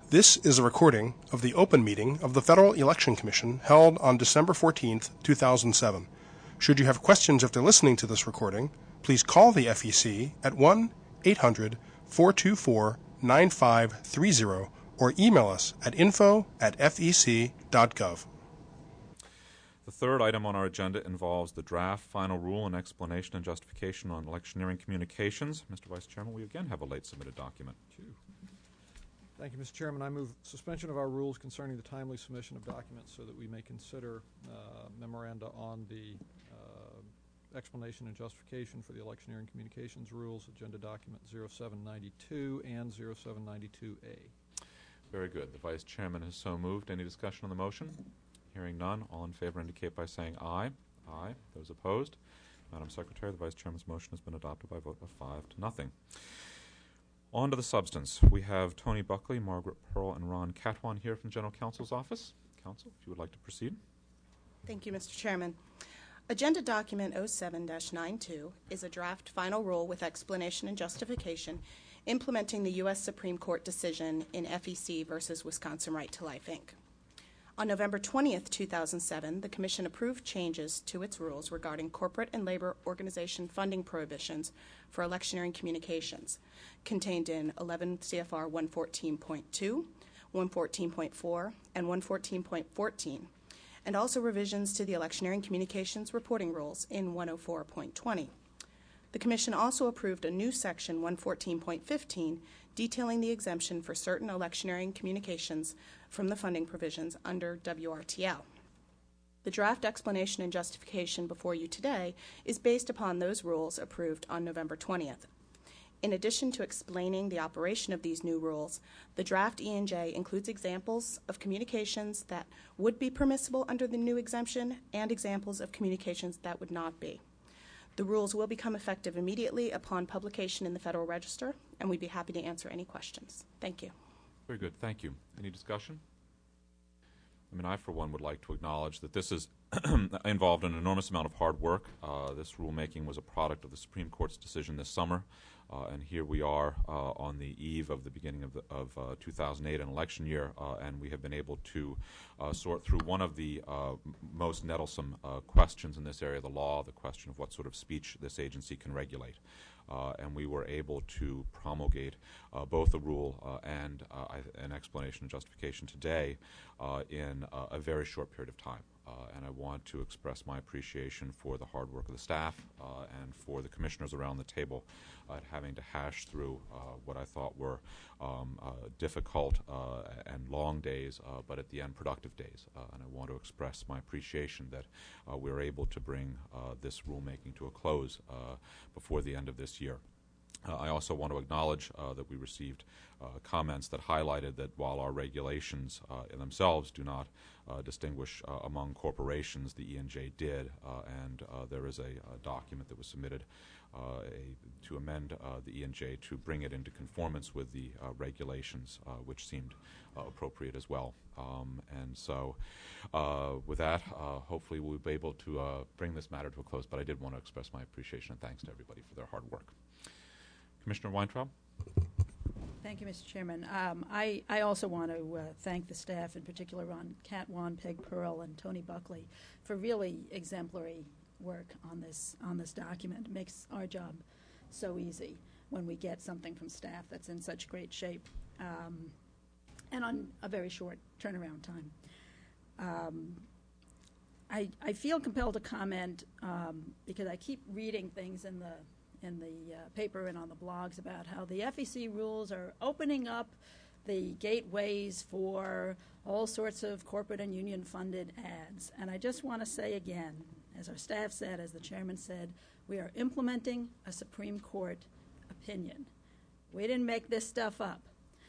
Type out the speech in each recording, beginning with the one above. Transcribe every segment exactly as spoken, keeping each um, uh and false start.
This is a recording of the open meeting of the Federal Election Commission held on December fourteenth, two thousand seven. Should you have questions after listening to this recording, please call the F E C at one eight hundred, four two four, nine five three zero or email us at info at f e c dot gov. The third item on our agenda involves the draft final rule and explanation and justification on electioneering communications. Mister Vice Chairman, we again have a late submitted document. Thank you, Mister Chairman. I move suspension of our rules concerning the timely submission of documents so that we may consider uh, memoranda on the uh, explanation and justification for the electioneering communications rules, agenda document zero seven ninety-two and zero seven ninety-two A. Very good. The Vice Chairman has so moved. Any discussion on the motion? Hearing none, all in favor indicate by saying aye. Aye. Those opposed? Madam Secretary, the Vice Chairman's motion has been adopted by a vote of five to nothing. On to the substance. We have Tony Buckley, Margaret Pearl, and Ron Catwan here from the General Counsel's office. Counsel, if you would like to proceed. Thank you, Mister Chairman. Agenda document oh seven dash ninety-two is a draft final rule with explanation and justification implementing the U S Supreme Court decision in F E C versus Wisconsin Right to Life, Incorporated. On November twentieth, two thousand seven, the Commission approved changes to its rules regarding corporate and labor organization funding prohibitions for electioneering communications, contained in eleven C F R one fourteen point two, one fourteen point four, and one fourteen point fourteen, and also revisions to the electioneering communications reporting rules in one oh four point twenty. The Commission also approved a new section one fourteen point fifteen detailing the exemption for certain electioneering communications from the funding provisions under W R T L. The draft explanation and justification before you today is based upon those rules approved on November twentieth. In addition to explaining the operation of these new rules, the draft E and J includes examples of communications that would be permissible under the new exemption and examples of communications that would not be. The rules will become effective immediately upon publication in the Federal Register, and we'd be happy to answer any questions. Thank you. Very good. Thank you. Any discussion? I mean, I, for one, would like to acknowledge that this is involved an enormous amount of hard work. Uh, this rulemaking was a product of the Supreme Court's decision this summer, uh, and here we are uh, on the eve of the beginning of, the, of uh, two thousand eight, an election year, uh, and we have been able to uh, sort through one of the uh, most nettlesome uh, questions in this area of the law, the question of what sort of speech this agency can regulate. Uh, and we were able to promulgate uh, both a rule uh, and uh, an explanation and justification today uh, in uh, a very short period of time. Uh, and I want to express my appreciation for the hard work of the staff uh, and for the commissioners around the table uh, having to hash through uh, what I thought were um, uh, difficult uh, and long days, uh, but at the end productive days. Uh, and I want to express my appreciation that uh, we were able to bring uh, this rulemaking to a close uh, before the end of this year. Uh, I also want to acknowledge uh, that we received uh, comments that highlighted that while our regulations uh, in themselves do not uh, distinguish uh, among corporations, the E and J did, uh, and uh, there is a, a document that was submitted uh, a, to amend uh, the E and J to bring it into conformance with the uh, regulations, uh, which seemed uh, appropriate as well. Um, and so uh, with that, uh, hopefully we'll be able to uh, bring this matter to a close, but I did want to express my appreciation and thanks to everybody for their hard work. Commissioner Weintraub. Thank you, Mister Chairman. Um, I, I also want to uh, thank the staff, in particular Ron Catwan, Peg Pearl, and Tony Buckley, for really exemplary work on this on this document. It makes our job so easy when we get something from staff that's in such great shape um, and on a very short turnaround time. Um, I, I feel compelled to comment um, because I keep reading things in the in the uh, paper and on the blogs about how the F E C rules are opening up the gateways for all sorts of corporate and union-funded ads. And I just want to say again, as our staff said, as the chairman said, we are implementing a Supreme Court opinion. We didn't make this stuff up.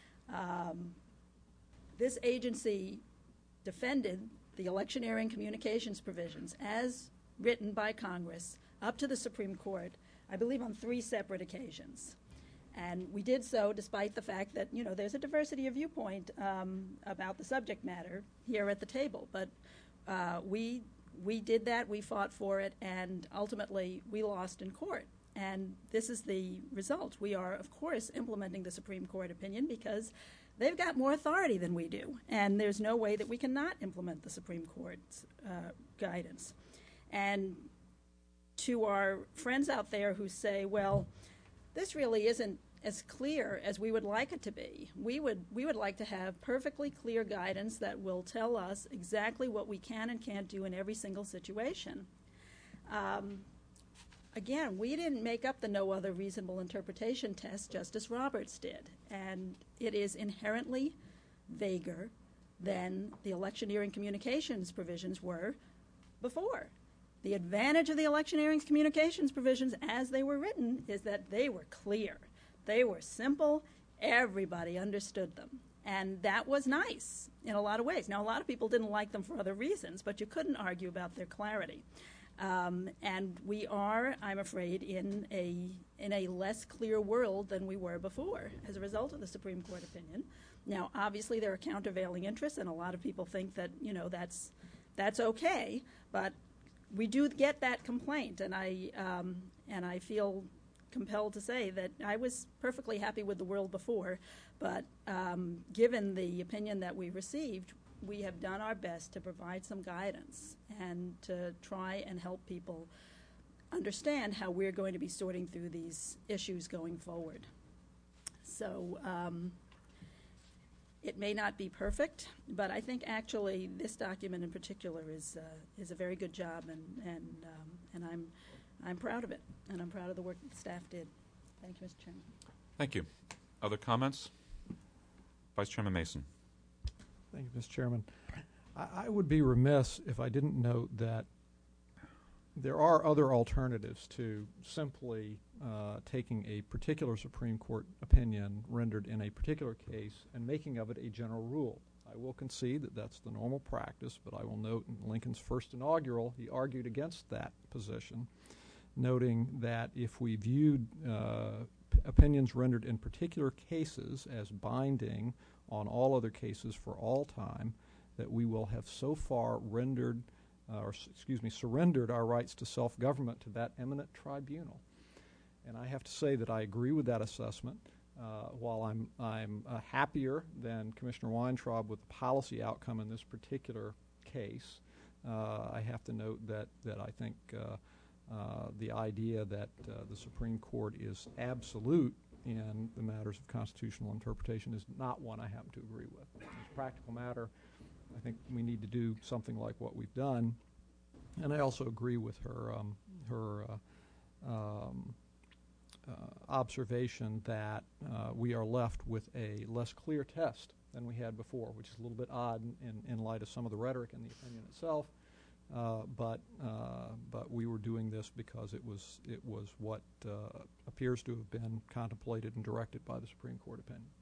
Um, this agency defended the electioneering communications provisions as written by Congress up to the Supreme Court, I believe on three separate occasions. And we did so despite the fact that, you know, there's a diversity of viewpoint um, about the subject matter here at the table. But uh, we we did that, we fought for it, and ultimately we lost in court. And this is the result. We are, of course, implementing the Supreme Court opinion because they've got more authority than we do, and there's no way that we cannot implement the Supreme Court's uh, guidance. And to our friends out there who say, well, this really isn't as clear as we would like it to be. We would we would like to have perfectly clear guidance that will tell us exactly what we can and can't do in every single situation. Um, again, we didn't make up the no other reasonable interpretation test. Justice Roberts did, and it is inherently vaguer than the electioneering communications provisions were before. The advantage of the electioneering communications provisions as they were written is that they were clear. They were simple. Everybody understood them. And that was nice in a lot of ways. Now, a lot of people didn't like them for other reasons, but you couldn't argue about their clarity. Um, and we are, I'm afraid, in a in a less clear world than we were before as a result of the Supreme Court opinion. Now, obviously, there are countervailing interests, and a lot of people think that, you know, that's that's okay. But we do get that complaint, and I um, and I feel compelled to say that I was perfectly happy with the world before, but um, given the opinion that we received, we have done our best to provide some guidance and to try and help people understand how we're going to be sorting through these issues going forward. So um, it may not be perfect, but I think actually this document in particular is uh, is a very good job, and and um, and I'm I'm proud of it, and I'm proud of the work that the staff did. Thank you, Mister Chairman. Thank you. Other comments? Vice Chairman Mason. Thank you, Mister Chairman. I, I would be remiss if I didn't note that there are other alternatives to simply uh, taking a particular Supreme Court opinion rendered in a particular case and making of it a general rule. I will concede that that's the normal practice, but I will note in Lincoln's first inaugural, he argued against that position, noting that if we viewed uh, p- opinions rendered in particular cases as binding on all other cases for all time, that we will have so far rendered, uh, or s- excuse me, surrendered our rights to self-government to that eminent tribunal. And I have to say that I agree with that assessment. Uh, while I'm I'm uh, happier than Commissioner Weintraub with the policy outcome in this particular case, uh, I have to note that that I think uh, uh, the idea that uh, the Supreme Court is absolute in the matters of constitutional interpretation is not one I happen to agree with. As a practical matter, I think we need to do something like what we've done, and I also agree with her um, her. Uh, um, Uh, observation that uh, we are left with a less clear test than we had before, which is a little bit odd in, in, in light of some of the rhetoric in the opinion itself. Uh, but uh, but we were doing this because it was it was what uh, appears to have been contemplated and directed by the Supreme Court opinion.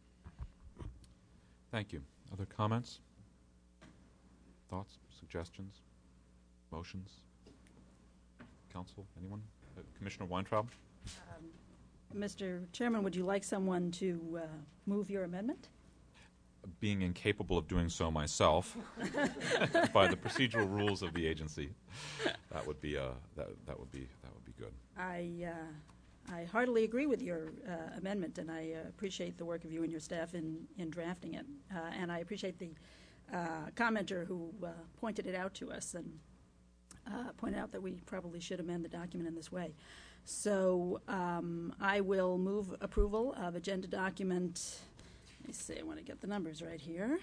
Thank you. Other comments? Thoughts? Suggestions? Motions? Counsel? Anyone? Uh, Commissioner Weintraub? Um, Mister Chairman, would you like someone to uh, move your amendment? Being incapable of doing so myself by the procedural rules of the agency, that would be uh, that that would be that would be good. I uh, I heartily agree with your uh, amendment, and I uh, appreciate the work of you and your staff in in drafting it, uh, and I appreciate the uh, commenter who uh, pointed it out to us and uh, pointed out that we probably should amend the document in this way. So um, I will move approval of agenda document, let me see, I want to get the numbers right here,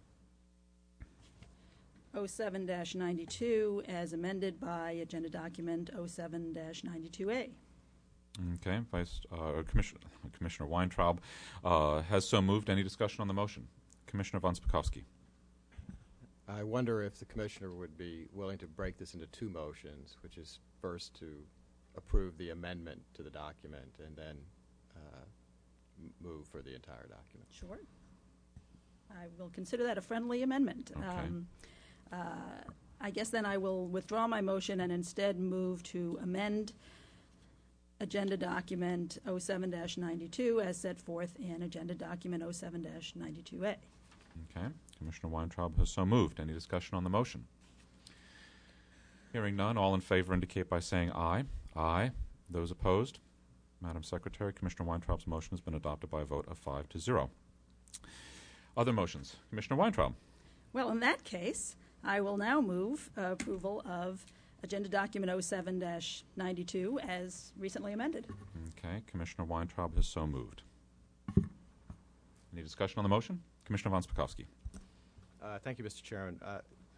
oh seven dash ninety-two as amended by agenda document oh seven dash ninety-two A. Okay, Vice uh, Commissioner, Commissioner Weintraub uh, has so moved. Any discussion on the motion? Commissioner von Spakovsky. I wonder if the Commissioner would be willing to break this into two motions, which is first to approve the amendment to the document and then uh, m- move for the entire document. Sure. I will consider that a friendly amendment. Okay. Um, uh, I guess then I will withdraw my motion and instead move to amend agenda document oh seven dash ninety-two as set forth in agenda document oh seven dash ninety-two A. Okay, Commissioner Weintraub has so moved. Any discussion on the motion? Hearing none, all in favor indicate by saying aye. Aye. Those opposed? Madam Secretary, Commissioner Weintraub's motion has been adopted by a vote of five to zero. Other motions. Commissioner Weintraub. Well, in that case, I will now move uh, approval of Agenda Document oh seven dash ninety-two as recently amended. Okay, Commissioner Weintraub has so moved. Any discussion on the motion? Commissioner Von Spakovsky. Uh, thank you, Mister Chairman. Uh,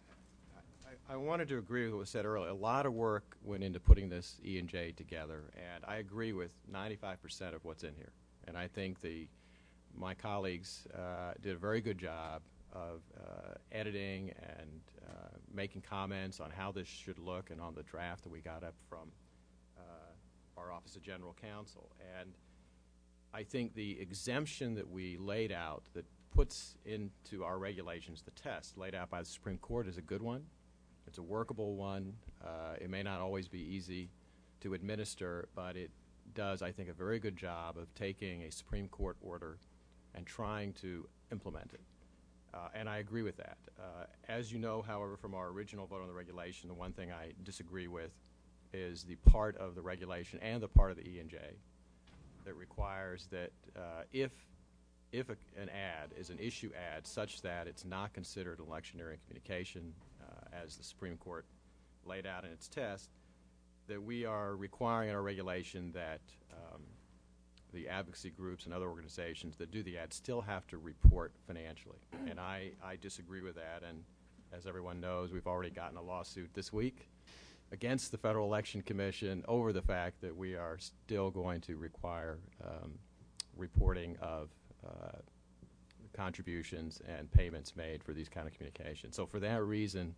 I, I wanted to agree with what was said earlier. A lot of work went into putting this E and J together, and I agree with ninety-five percent of what's in here. And I think the my colleagues uh, did a very good job of uh, editing and uh, making comments on how this should look and on the draft that we got up from uh, our Office of General Counsel. And I think the exemption that we laid out that puts into our regulations the test laid out by the Supreme Court is a good one. It's a workable one. Uh, it may not always be easy to administer, but it does, I think, a very good job of taking a Supreme Court order and trying to implement it. Uh, and I agree with that. Uh, as you know, however, from our original vote on the regulation, the one thing I disagree with is the part of the regulation and the part of the E and J that requires that uh, if if a, an ad is an issue ad such that it's not considered electioneering communication, uh, as the Supreme Court laid out in its test, that we are requiring in our regulation that um, the advocacy groups and other organizations that do the ad still have to report financially. And I, I disagree with that. And as everyone knows, we've already gotten a lawsuit this week against the Federal Election Commission over the fact that we are still going to require um, reporting of uh, contributions and payments made for these kind of communications. So for that reason,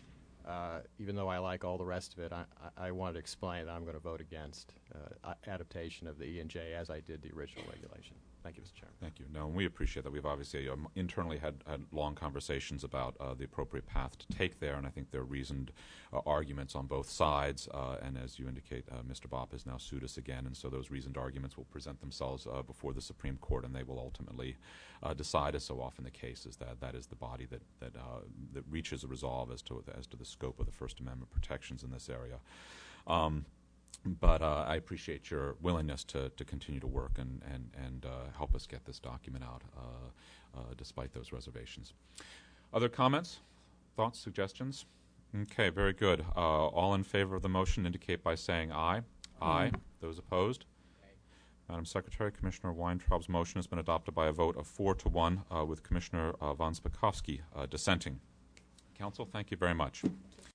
Uh, even though I like all the rest of it, I, I, I wanted to explain that I'm going to vote against uh, adaptation of the E and J as I did the original regulation. Thank you, Mister Chairman. Thank you. No, and we appreciate that. We've obviously um, internally had, had long conversations about uh, the appropriate path to take there, and I think there are reasoned uh, arguments on both sides. Uh, and as you indicate, uh, Mister Bopp has now sued us again, and so those reasoned arguments will present themselves uh, before the Supreme Court, and they will ultimately uh, decide, as so often the case is, that that is the body that that uh, that reaches a resolve as to as to the scope of the First Amendment protections in this area. Um, But uh, I appreciate your willingness to, to continue to work and, and, and uh, help us get this document out uh, uh, despite those reservations. Other comments, thoughts, suggestions? Okay, very good. Uh, all in favor of the motion indicate by saying aye. Aye. Mm-hmm. Those opposed? Aye. Madam Secretary, Commissioner Weintraub's motion has been adopted by a vote of four to one uh, with Commissioner uh, Von Spakovsky uh, dissenting. Counsel, thank you very much.